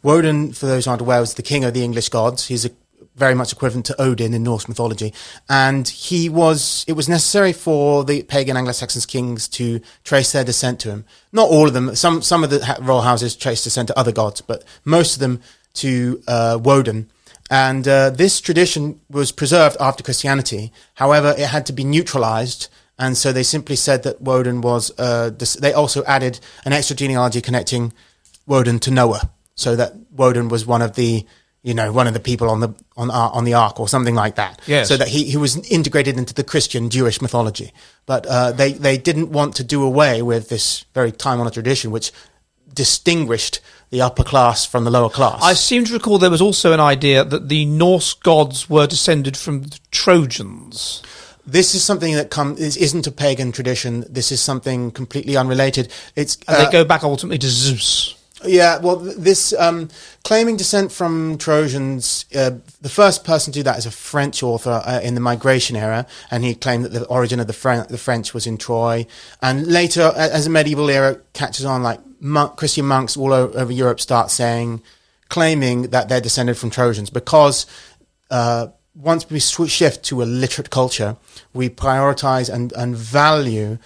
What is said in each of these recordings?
Woden, for those who aren't aware, was the king of the English gods. He's very much equivalent to Odin in Norse mythology. And it was necessary for the pagan Anglo-Saxon kings to trace their descent to him. Not all of them. Some of the royal houses trace descent to other gods, but most of them to Woden. And this tradition was preserved after Christianity. However, it had to be neutralized. And so they simply said that Woden was, they also added an extra genealogy connecting Woden to Noah. So that Woden was one of the people on the ark or something like that. Yes. So that he was integrated into the Christian Jewish mythology. But they didn't want to do away with this very time-honored tradition, which distinguished the upper class from the lower class. I seem to recall there was also an idea that the Norse gods were descended from the Trojans. This is something that isn't a pagan tradition. This is something completely unrelated. And they go back ultimately to Zeus. Yeah, well, this claiming descent from Trojans, the first person to do that is a French author in the Migration era, and he claimed that the origin of the French was in Troy. And later, as the medieval era catches on, like Christian monks all over Europe start claiming that they're descended from Trojans, because once we shift to a literate culture, we prioritize and value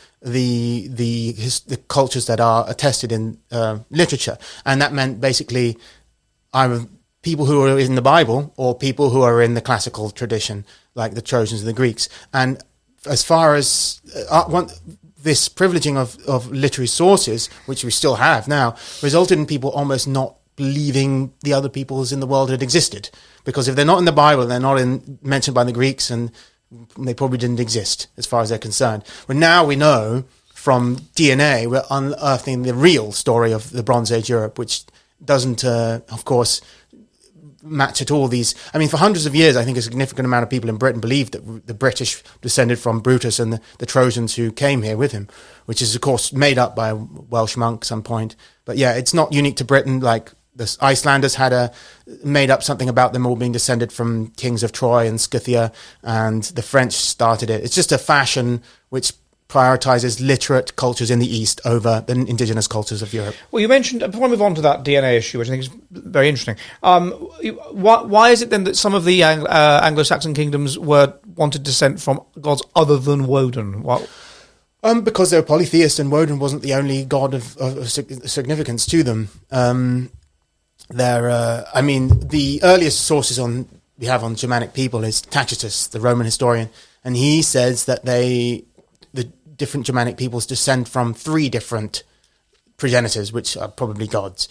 the cultures that are attested in literature, and that meant basically either people who are in the Bible or people who are in the classical tradition, like the Trojans and the Greeks. And as far as this privileging of literary sources, which we still have now, resulted in people almost not believing the other peoples in the world had existed, because if they're not in the Bible, they're not mentioned by the Greeks, and they probably didn't exist as far as they're concerned. But now we know from DNA, we're unearthing the real story of the Bronze Age Europe, which doesn't, of course, match at all these. I mean, for hundreds of years, I think a significant amount of people in Britain believed that the British descended from Brutus and the Trojans who came here with him, which is, of course, made up by a Welsh monk at some point. But yeah, it's not unique to Britain. Like, the Icelanders had made up something about them all being descended from kings of Troy and Scythia, and the French started it. It's just a fashion which prioritizes literate cultures in the East over the indigenous cultures of Europe. Well, you mentioned, before I move on to that DNA issue, which I think is very interesting, why is it then that some of the Anglo-Saxon kingdoms wanted descent from gods other than Woden? Because they were polytheist, and Woden wasn't the only god of significance to them. The earliest sources we have on Germanic people is Tacitus, the Roman historian, and he says that the different Germanic peoples descend from 3 different progenitors, which are probably gods,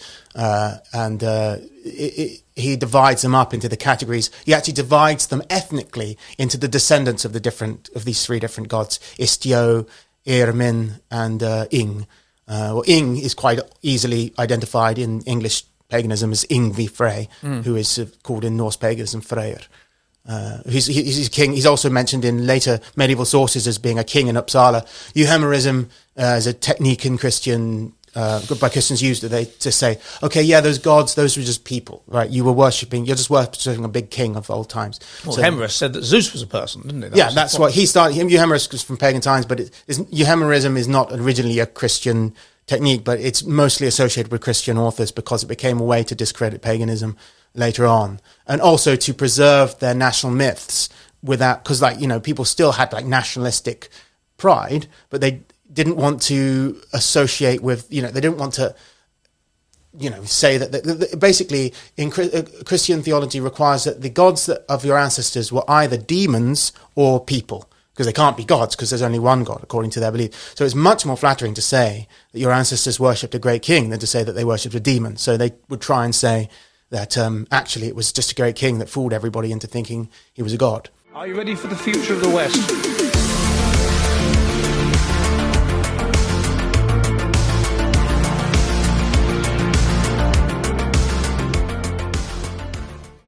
he divides them up into the categories. He actually divides them ethnically into the descendants of these 3 different gods: Istio, Eirmin, and Ing. Ing is quite easily identified in English paganism as Yngvi Frey, who is called in Norse paganism Freyr. He's king. He's also mentioned in later medieval sources as being a king in Uppsala. Euhemerism is a technique in Christian, by Christians used to say, okay, yeah, those gods, those were just people, right? You're just worshipping a big king of old times. Well, Euhemerus said that Zeus was a person, didn't he? That's what he started. Euhemerus was from pagan times, but Euhemerism is not originally a Christian technique, but it's mostly associated with Christian authors because it became a way to discredit paganism later on, and also to preserve their national myths because people still had nationalistic pride, but they didn't want to associate with, they didn't want to, say that basically in Christian theology requires that the gods of your ancestors were either demons or people, because they can't be gods because there's only one God according to their belief. So it's much more flattering to say that your ancestors worshipped a great king than to say that they worshipped a demon. So they would try and say that actually it was just a great king that fooled everybody into thinking he was a god. Are you ready for the future of the West?